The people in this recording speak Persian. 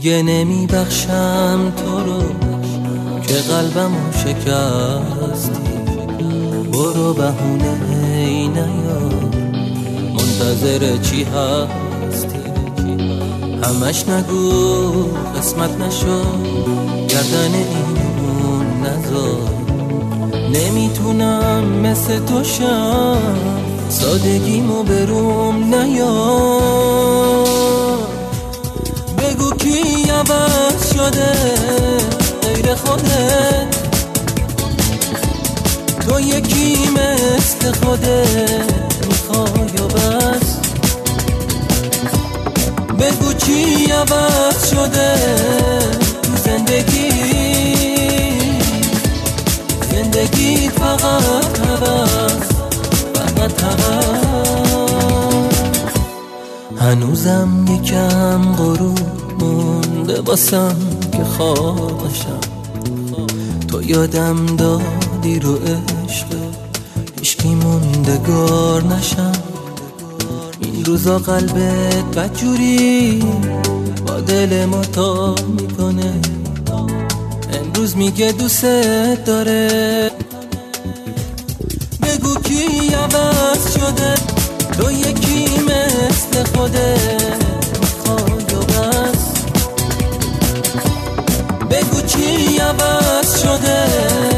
دیگه نمی بخشم تو رو که قلبمو شکستی. برو بهونه ای نیار، منتظر چی هستی؟ همش نگو قسمت نشو، گردن اینو نذار. نمیتونم مثل تو شم، سادگیمو بروم نیار. بگو کی عوض شده غیر خودت، تو یکی مثل خودت میخوای و بس. بگو چی عوض شده تو زندگی فقط هوس، فقط هوس. هنوزم یکم غروب مونده واسم که خوابشم، تو یادم دادی رو عشق هیچکی موندگار نشم. این روزا قلبت بدجوری با دل ما تا میکنه، امروز میگه دوست داره. بگو کی عوض شده، تو یکی مثل خودت میخوای و بس. بگو چی عوض شده